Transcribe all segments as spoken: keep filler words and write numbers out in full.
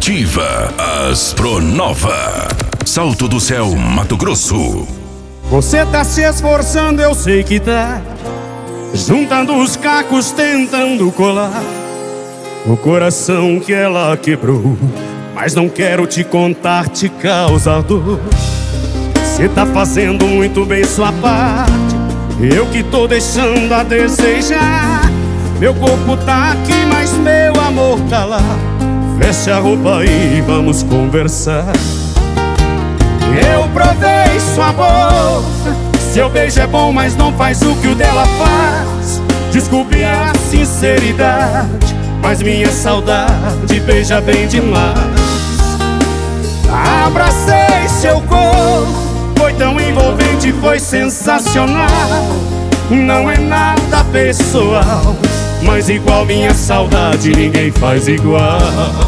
Ativa, as Pronova. Salto do Céu, Mato Grosso. Você tá se esforçando, eu sei que tá, juntando os cacos, tentando colar o coração que ela quebrou. Mas não quero te contar, te causar dor. Você tá fazendo muito bem sua parte, eu que tô deixando a desejar. Meu corpo tá aqui, mas meu amor tá lá. Veste a roupa e vamos conversar. Eu provei sua boca, seu beijo é bom, mas não faz o que o dela faz. Desculpe a sinceridade, mas minha saudade beija bem demais. Abracei seu corpo, foi tão envolvente, foi sensacional. Não é nada pessoal, mas igual minha saudade ninguém faz igual.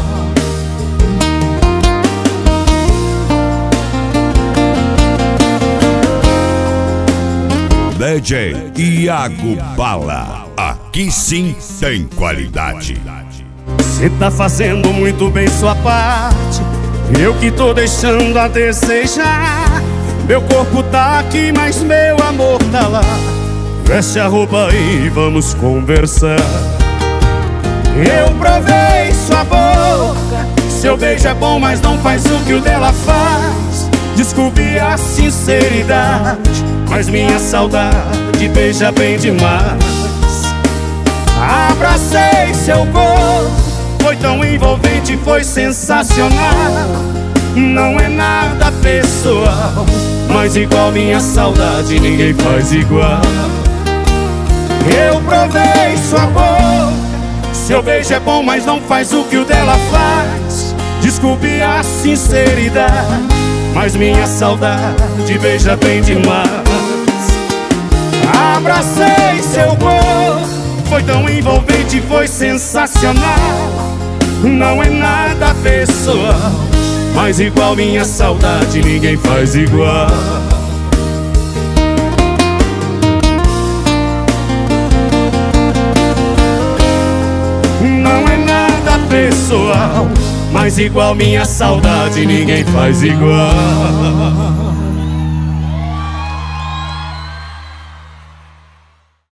D J Iago Bala, aqui sim tem qualidade. Você tá fazendo muito bem sua parte, eu que tô deixando a desejar. Meu corpo tá aqui, mas meu amor tá lá. Veste a roupa e vamos conversar. Eu provei sua boca, seu beijo é bom, mas não faz o que o dela faz. Desculpe a sinceridade, mas minha saudade beija bem demais. Abracei seu corpo, foi tão envolvente, foi sensacional. Não é nada pessoal, mas igual minha saudade ninguém faz igual. Eu provei sua boca, seu beijo é bom, mas não faz o que o dela faz. Desculpe a sinceridade, mas minha saudade beija bem demais. Abracei seu corpo, foi tão envolvente, foi sensacional. Não é nada pessoal, mas igual minha saudade ninguém faz igual. Não é nada pessoal, mas igual minha saudade ninguém faz igual.